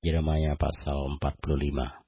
Yeremia pasal 45.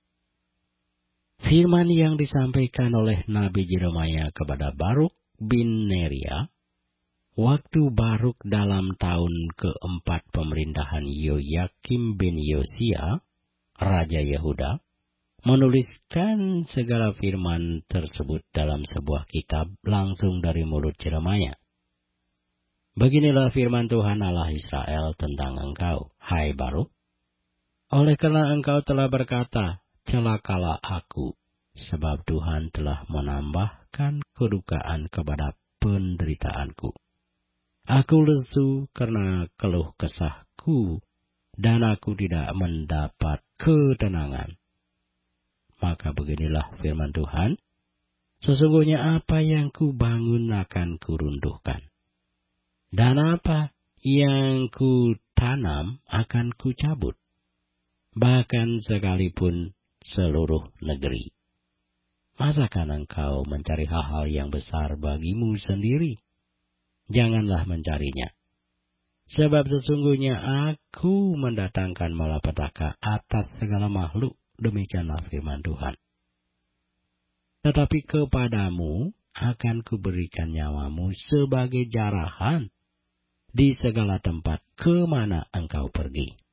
Firman yang disampaikan oleh Nabi Yeremia kepada Baruk bin Neria, waktu Baruk dalam tahun keempat pemerintahan Yoyakim bin Yosia, Raja Yehuda, menuliskan segala firman tersebut dalam sebuah kitab langsung dari mulut Yeremia. Beginilah firman Tuhan Allah Israel tentang engkau, hai Baruk. Oleh karena engkau telah berkata, celakalah aku, sebab Tuhan telah menambahkan kedukaan kepada penderitaanku. Aku lesu karena keluh kesahku, dan aku tidak mendapat ketenangan. Maka beginilah firman Tuhan, sesungguhnya apa yang kubangun akan kuruntuhkan, dan apa yang kutanam akan kucabut, bahkan sekalipun seluruh negeri. Masakan engkau mencari hal-hal yang besar bagimu sendiri? Janganlah mencarinya. Sebab sesungguhnya aku mendatangkan malapetaka atas segala makhluk, demikianlah firman Tuhan. Tetapi kepadamu akan kuberikan nyawamu sebagai jarahan di segala tempat kemana engkau pergi.